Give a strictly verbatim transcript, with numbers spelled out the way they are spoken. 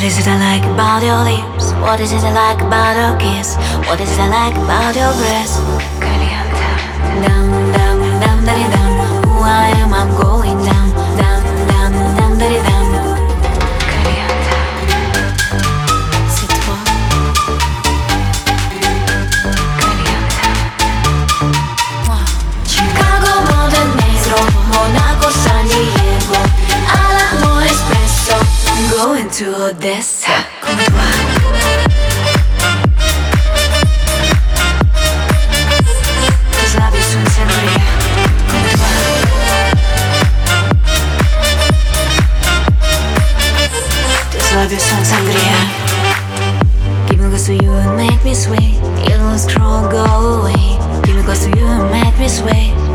What is it I like about your lips? What is it I like about your kiss? What is it I like about your breath? Caliente. Down, down, down, daddy, down. Who I am, I'm going down. Down, down, down, daddy, down. Caliente. C'est toi. Caliente. Moi. Chicago, Montenegro, Monaco, San Diego, Alamo, Espresso, going to Odessa. Con toi. Tes labios son sangría. Con toi. Tes labios son sangría. Give me close to you and make me sway. You lose control, go away. Give me close to you and make me sway.